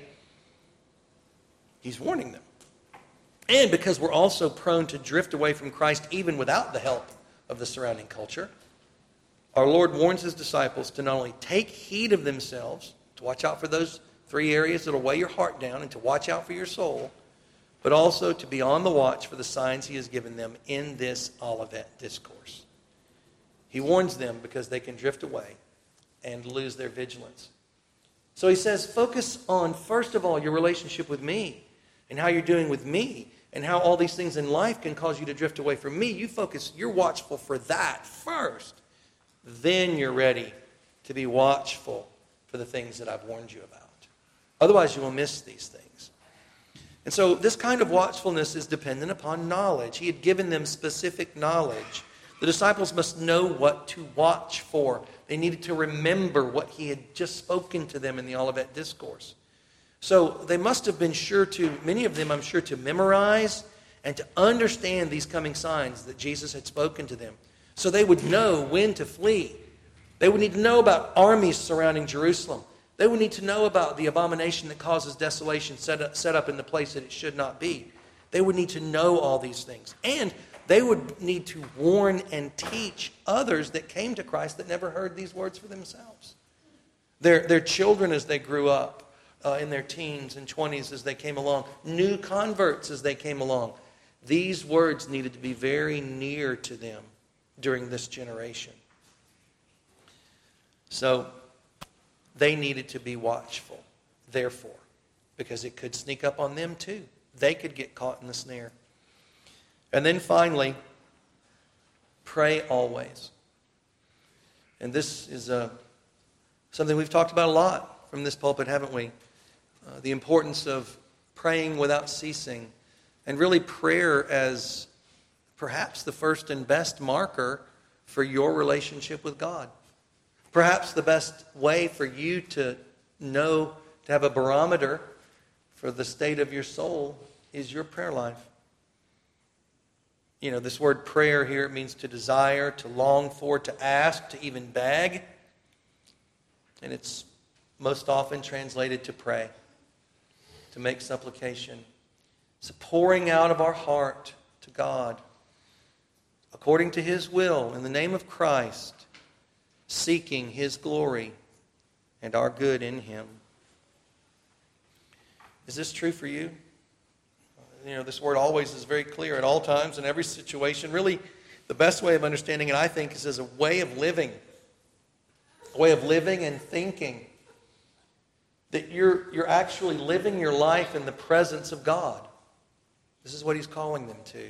he's warning them. And because we're also prone to drift away from Christ even without the help of the surrounding culture, our Lord warns his disciples to not only take heed of themselves, to watch out for those 3 areas that will weigh your heart down, and to watch out for your soul, but also to be on the watch for the signs he has given them in this Olivet Discourse. He warns them because they can drift away and lose their vigilance. So he says, focus on, first of all, your relationship with me and how you're doing with me and how all these things in life can cause you to drift away from me. You're watchful for that first. Then you're ready to be watchful for the things that I've warned you about. Otherwise, you will miss these things. And so this kind of watchfulness is dependent upon knowledge. He had given them specific knowledge. The disciples must know what to watch for. They needed to remember what he had just spoken to them in the Olivet Discourse. So they must have been many of them, I'm sure, to memorize and to understand these coming signs that Jesus had spoken to them. So they would know when to flee. They would need to know about armies surrounding Jerusalem. They would need to know about the abomination that causes desolation set up in the place that it should not be. They would need to know all these things. And they would need to warn and teach others that came to Christ that never heard these words for themselves. Their children as they grew up, in their teens and 20s as they came along, new converts as they came along. These words needed to be very near to them during this generation. So they needed to be watchful, therefore, because it could sneak up on them too. They could get caught in the snare. And then finally, pray always. And this is something we've talked about a lot from this pulpit, haven't we? The importance of praying without ceasing. And really prayer as perhaps the first and best marker for your relationship with God. Perhaps the best way for you to know, to have a barometer for the state of your soul is your prayer life. You know, this word prayer here, it means to desire, to long for, to ask, to even beg. And it's most often translated to pray, to make supplication. It's a pouring out of our heart to God, according to His will, in the name of Christ, seeking His glory and our good in Him. Is this true for you? You know, this word always is very clear at all times, in every situation. Really, the best way of understanding it, I think, is as a way of living. A way of living and thinking. That you're actually living your life in the presence of God. This is what He's calling them to.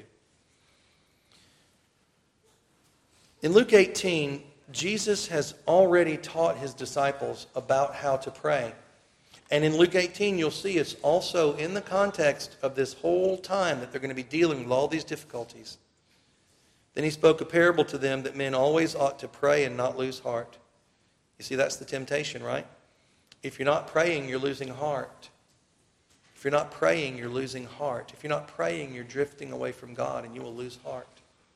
In Luke 18, Jesus has already taught His disciples about how to pray. And in Luke 18, you'll see it's also in the context of this whole time that they're going to be dealing with all these difficulties. Then He spoke a parable to them that men always ought to pray and not lose heart. You see, that's the temptation, right? If you're not praying, you're losing heart. If you're not praying, you're losing heart. If you're not praying, you're drifting away from God and you will lose heart.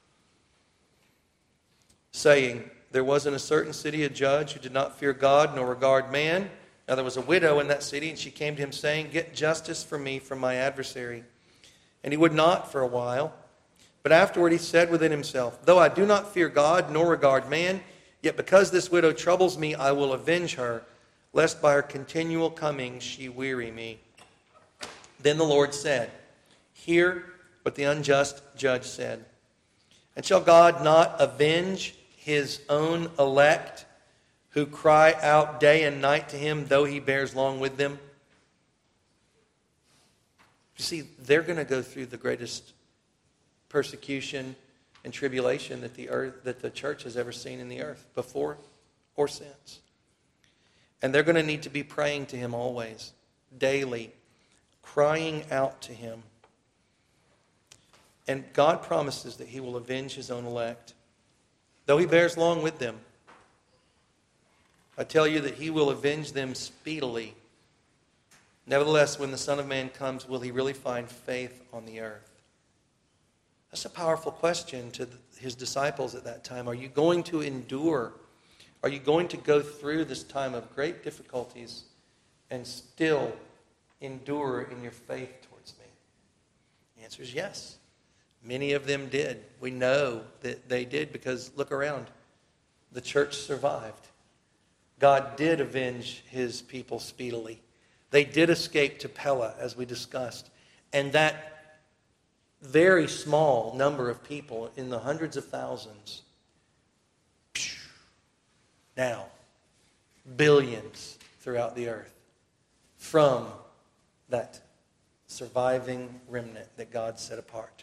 Saying, there was in a certain city a judge who did not fear God nor regard man. Now there was a widow in that city, and she came to him saying, get justice for me from my adversary. And he would not for a while. But afterward he said within himself, though I do not fear God nor regard man, yet because this widow troubles me, I will avenge her, lest by her continual coming she weary me. Then the Lord said, hear what the unjust judge said. And shall God not avenge His own elect, who cry out day and night to Him, though He bears long with them? You see, they're going to go through the greatest persecution and tribulation that the church has ever seen in the earth, before or since. And they're going to need to be praying to Him always, daily, crying out to Him. And God promises that He will avenge His own elect, though He bears long with them. I tell you that He will avenge them speedily. Nevertheless, when the Son of Man comes, will He really find faith on the earth? That's a powerful question to His disciples at that time. Are you going to endure? Are you going to go through this time of great difficulties and still endure in your faith towards me? The answer is yes. Many of them did. We know that they did because look around. The church survived. God did avenge His people speedily. They did escape to Pella, as we discussed. And that very small number of people in the hundreds of thousands. Now, billions throughout the earth from that surviving remnant that God set apart.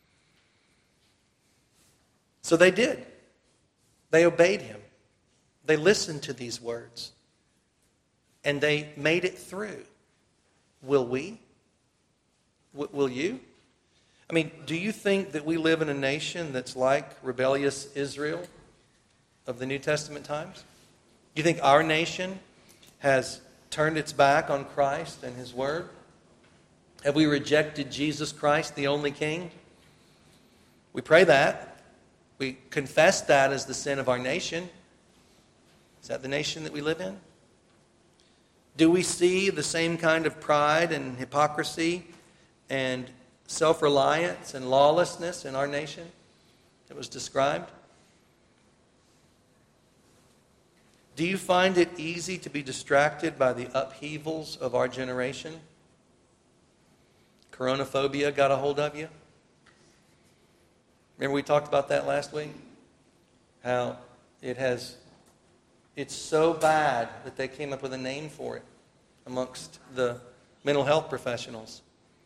So they did. They obeyed him. They listened to these words. And they made it through. Will we? Will you? I mean, do you think that we live in a nation that's like rebellious Israel of the New Testament times? Do you think our nation has turned its back on Christ and his word? Have we rejected Jesus Christ, the only King? We pray that. We confess that as the sin of our nation. Is that the nation that we live in? Do we see the same kind of pride and hypocrisy and self-reliance and lawlessness in our nation that was described? Do you find it easy to be distracted by the upheavals of our generation? Coronaphobia got a hold of you? Remember we talked about that last week? How it's so bad that they came up with a name for it amongst the mental health professionals.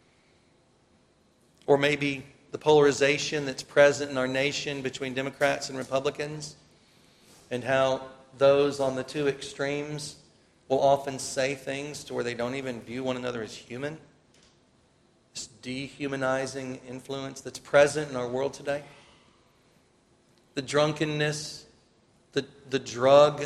Or maybe the polarization that's present in our nation between Democrats and Republicans, and how those on the two extremes will often say things to where they don't even view one another as human. This dehumanizing influence that's present in our world today. The drunkenness, the drug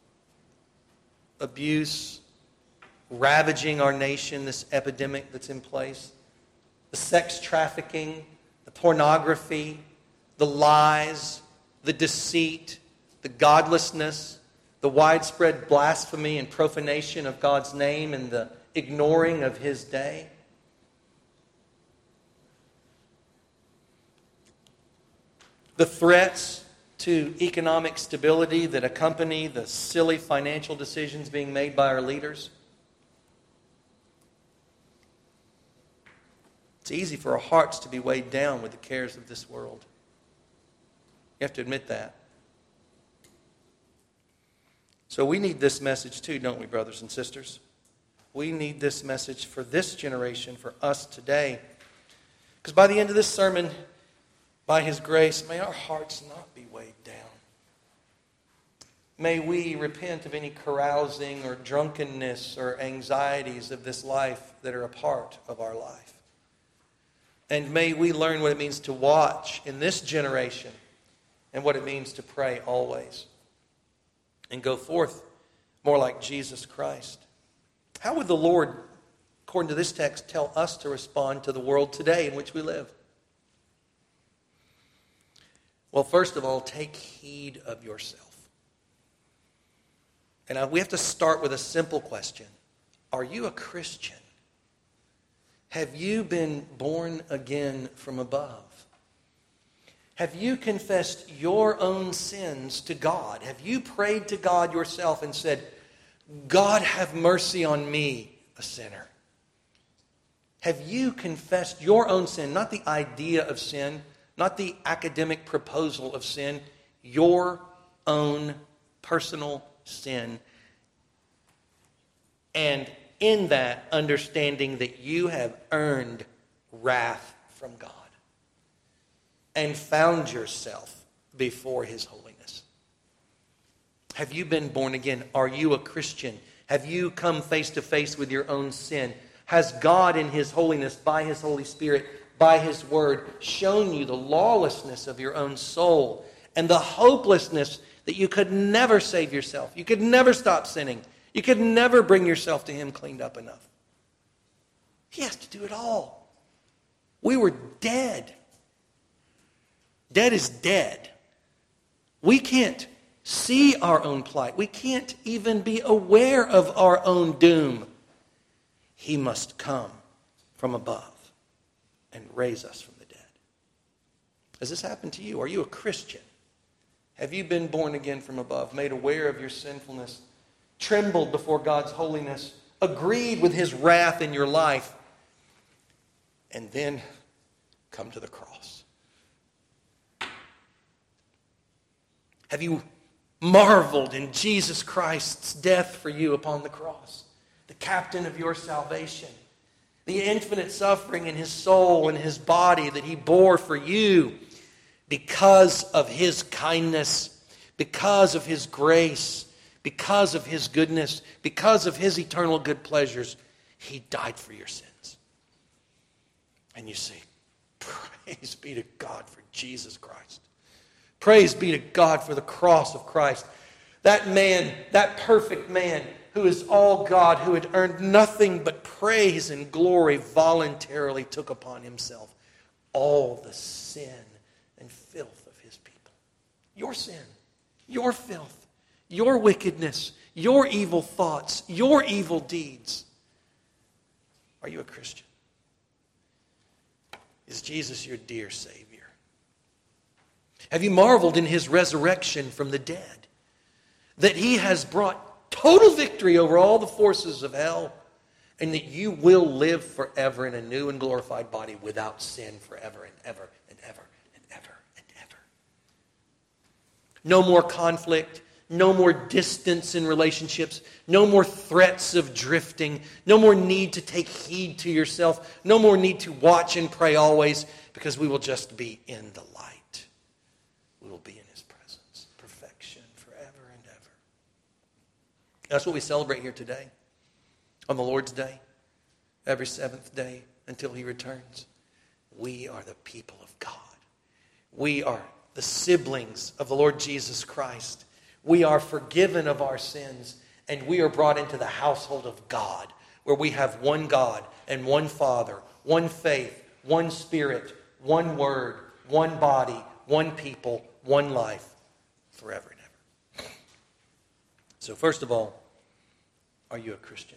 abuse ravaging our nation, this epidemic that's in place. The sex trafficking, the pornography, the lies, the deceit, the godlessness, the widespread blasphemy and profanation of God's name and the ignoring of his day. The threats to economic stability that accompany the silly financial decisions being made by our leaders. It's easy for our hearts to be weighed down with the cares of this world. You have to admit that. So we need this message too, don't we, brothers and sisters? We need this message for this generation, for us today. Because by the end of this sermon, by his grace, may our hearts not be weighed down. May we repent of any carousing or drunkenness or anxieties of this life that are a part of our life. And may we learn what it means to watch in this generation and what it means to pray always. And go forth more like Jesus Christ. How would the Lord, according to this text, tell us to respond to the world today in which we live? Well, first of all, take heed of yourself. And we have to start with a simple question. Are you a Christian? Have you been born again from above? Have you confessed your own sins to God? Have you prayed to God yourself and said, God, have mercy on me, a sinner? Have you confessed your own sin, not the idea of sin, not the academic proposal of sin, your own personal sin? And in that, understanding that you have earned wrath from God and found yourself before his holiness. Have you been born again? Are you a Christian? Have you come face to face with your own sin? Has God in his holiness, by his Holy Spirit, by his word, shown you the lawlessness of your own soul and the hopelessness that you could never save yourself? You could never stop sinning. You could never bring yourself to him cleaned up enough. He has to do it all. We were dead. Dead is dead. We can't see our own plight. We can't even be aware of our own doom. He must come from above and raise us from the dead. Has this happened to you? Are you a Christian? Have you been born again from above, made aware of your sinfulness, trembled before God's holiness, agreed with his wrath in your life, and then come to the cross? Have you marveled in Jesus Christ's death for you upon the cross, the captain of your salvation, the infinite suffering in his soul and his body that he bore for you because of his kindness, because of his grace, because of his goodness, because of his eternal good pleasures? He died for your sins. And you say, praise be to God for Jesus Christ. Praise be to God for the cross of Christ. That man, that perfect man who is all God, who had earned nothing but praise and glory, voluntarily took upon himself all the sin and filth of his people. Your sin, your filth, your wickedness, your evil thoughts, your evil deeds. Are you a Christian? Is Jesus your dear Savior? Have you marveled in his resurrection from the dead? That he has brought total victory over all the forces of hell, and that you will live forever in a new and glorified body without sin forever and ever and ever and ever and ever. No more conflict, no more distance in relationships, no more threats of drifting, no more need to take heed to yourself, no more need to watch and pray always, because we will just be in the light. We will be in his presence, perfection forever and ever. That's what we celebrate here today, on the Lord's Day, every seventh day until he returns. We are the people of God. We are the siblings of the Lord Jesus Christ. We are forgiven of our sins, and we are brought into the household of God, where we have one God and one Father, one faith, one Spirit, one Word, one body, one people, one life, forever and ever. So first of all, are you a Christian?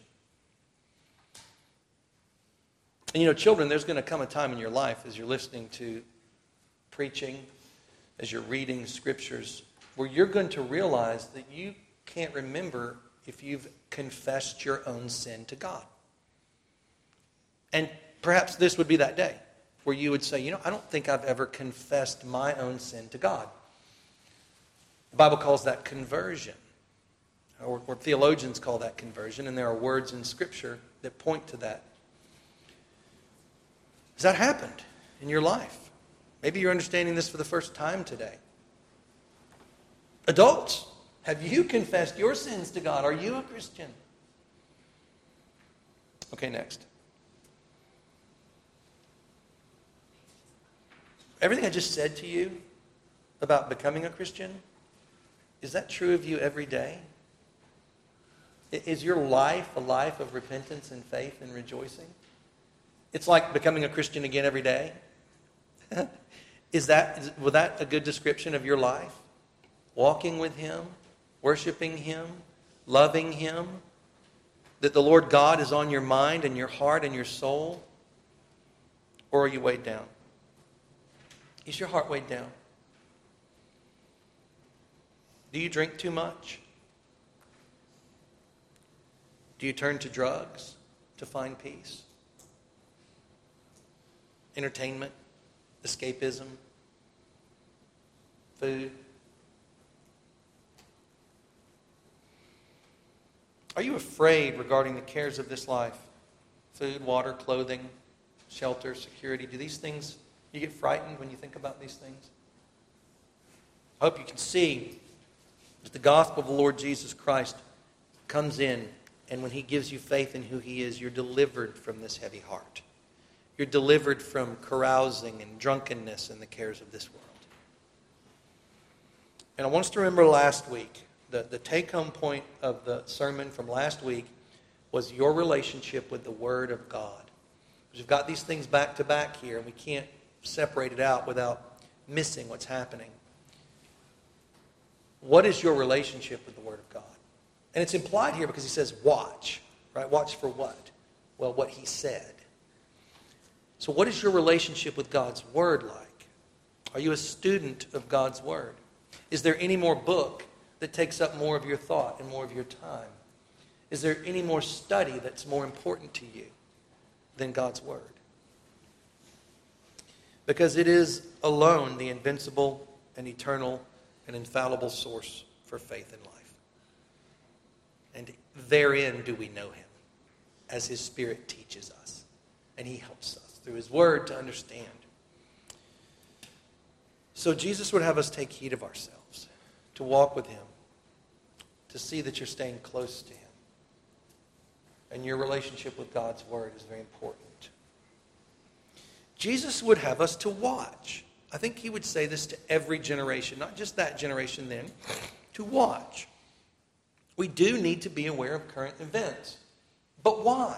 And children, there's going to come a time in your life as you're listening to preaching, as you're reading scriptures, where you're going to realize that you can't remember if you've confessed your own sin to God. And perhaps this would be that day where you would say, I don't think I've ever confessed my own sin to God. The Bible calls that conversion, or theologians call that conversion, and there are words in Scripture that point to that. Has that happened in your life? Maybe you're understanding this for the first time today. Adults, have you confessed your sins to God? Are you a Christian? Okay, next. Everything I just said to you about becoming a Christian, is that true of you every day? Is your life a life of repentance and faith and rejoicing? It's like becoming a Christian again every day. Was that a good description of your life? Walking with him, worshiping him, loving him, that the Lord God is on your mind and your heart and your soul? Or are you weighed down? Is your heart weighed down? Do you drink too much? Do you turn to drugs to find peace? Entertainment, escapism, food? Are you afraid regarding the cares of this life? Food, water, clothing, shelter, security. Do these things, you get frightened when you think about these things? I hope you can see that the gospel of the Lord Jesus Christ comes in, and when he gives you faith in who he is, you're delivered from this heavy heart. You're delivered from carousing and drunkenness and the cares of this world. And I want us to remember last week, the take-home point of the sermon from last week was your relationship with the Word of God. We've got these things back to back here, and we can't separate it out without missing what's happening. What is your relationship with the Word of God? And it's implied here because he says watch, right? Watch for what? Well, what he said. So what is your relationship with God's Word like? Are you a student of God's Word? Is there any more book that takes up more of your thought and more of your time? Is there any more study that's more important to you than God's Word? because it is alone the invincible and eternal and infallible source for faith in life. And therein do we know him, as his Spirit teaches us. And he helps us through his word to understand. So Jesus would have us take heed of ourselves, to walk with him, to see that you're staying close to him. And your relationship with God's word is very important. Jesus would have us to watch. I think he would say this to every generation, not just that generation then, to watch. We do need to be aware of current events. But why?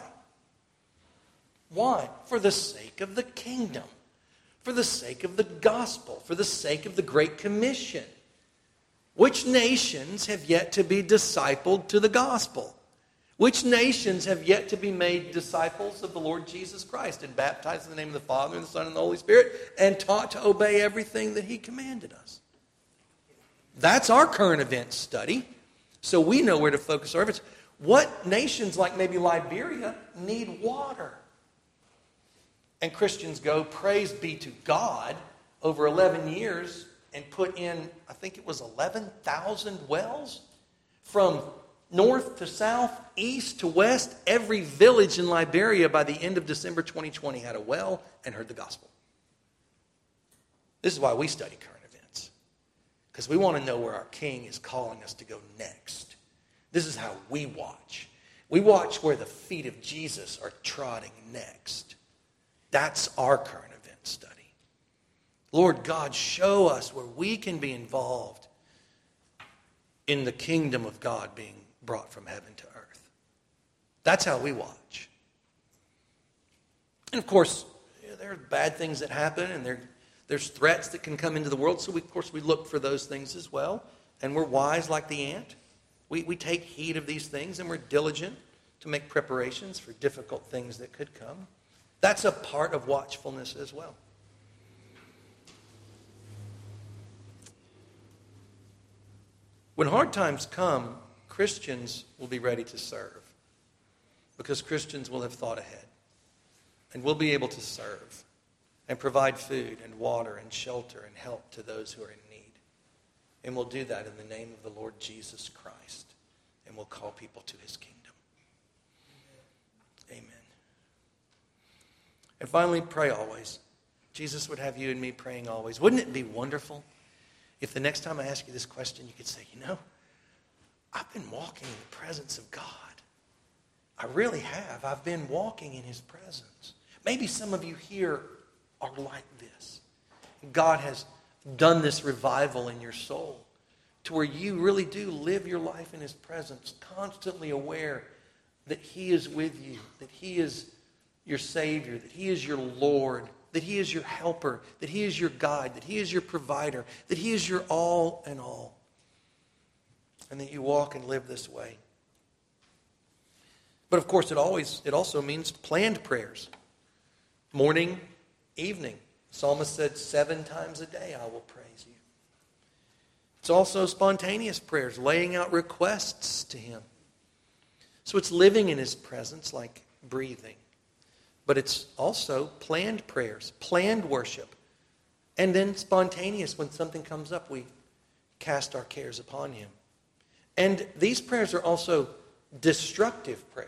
Why? For the sake of the kingdom, for the sake of the gospel, for the sake of the Great Commission. Which nations have yet to be discipled to the gospel? Which nations have yet to be made disciples of the Lord Jesus Christ and baptized in the name of the Father and the Son and the Holy Spirit and taught to obey everything that he commanded us? That's our current events study. So we know where to focus our efforts. What nations like maybe Liberia need water? And Christians go, praise be to God, over 11 years and put in, I think it was 11,000 wells from north to south, east to west. Every village in Liberia by the end of December 2020 had a well and heard the gospel. This is why we study current events, because we want to know where our King is calling us to go next. This is how we watch. We watch where the feet of Jesus are trotting next. That's our current event study. Lord God, show us where we can be involved in the kingdom of God being brought from heaven to earth. That's how we watch. And of course, there are bad things that happen, and there's threats that can come into the world. So we look for those things as well. And we're wise like the ant. We take heed of these things, and we're diligent to make preparations for difficult things that could come. That's a part of watchfulness as well. When hard times come, Christians will be ready to serve, because Christians will have thought ahead, and we'll be able to serve and provide food and water and shelter and help to those who are in need. And we'll do that in the name of the Lord Jesus Christ, and we'll call people to his kingdom. Amen. And finally, pray always. Jesus would have you and me praying always. Wouldn't it be wonderful if the next time I ask you this question, you could say, I've been walking in the presence of God. I really have. I've been walking in his presence. Maybe some of you here are like this. God has done this revival in your soul to where you really do live your life in his presence, constantly aware that he is with you, that he is your Savior, that he is your Lord, that he is your helper, that he is your guide, that he is your provider, that he is your all and all. And that you walk and live this way. But of course, it also means planned prayers. Morning, evening. The psalmist said 7 times a day I will praise you. It's also spontaneous prayers, laying out requests to him. So it's living in his presence like breathing. But it's also planned prayers, planned worship. And then spontaneous, when something comes up, we cast our cares upon him. And these prayers are also destructive prayers.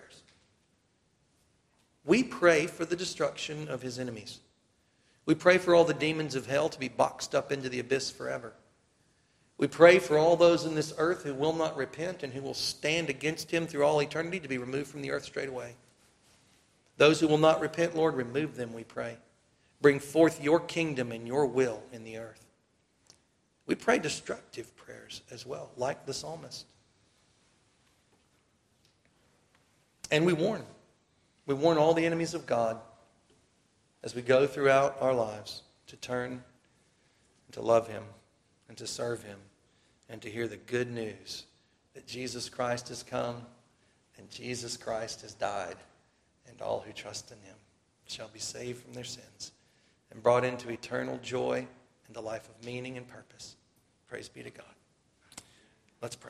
We pray for the destruction of his enemies. We pray for all the demons of hell to be boxed up into the abyss forever. We pray for all those in this earth who will not repent and who will stand against him through all eternity to be removed from the earth straight away. Those who will not repent, Lord, remove them, we pray. Bring forth your kingdom and your will in the earth. We pray destructive prayers as well, like the psalmist. And we warn. We warn all the enemies of God as we go throughout our lives to turn and to love him and to serve him and to hear the good news that Jesus Christ has come and Jesus Christ has died, and all who trust in him shall be saved from their sins and brought into eternal joy and a life of meaning and purpose. Praise be to God. Let's pray.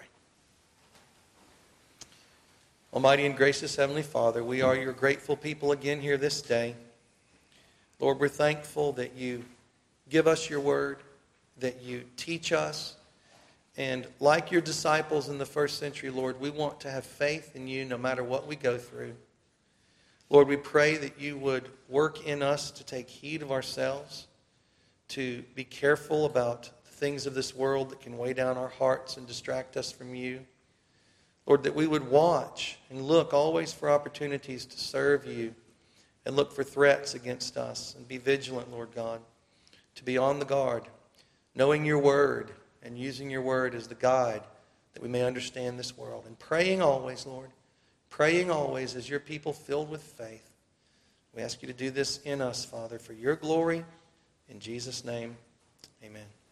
Almighty and gracious Heavenly Father, we are your grateful people again here this day. Lord, we're thankful that you give us your word, that you teach us. And like your disciples in the first century, Lord, we want to have faith in you no matter what we go through. Lord, we pray that you would work in us to take heed of ourselves, to be careful about the things of this world that can weigh down our hearts and distract us from you. Lord, that we would watch and look always for opportunities to serve you and look for threats against us and be vigilant, Lord God, to be on the guard, knowing your word and using your word as the guide that we may understand this world. And praying always, Lord, praying always as your people filled with faith. We ask you to do this in us, Father, for your glory. In Jesus' name, amen.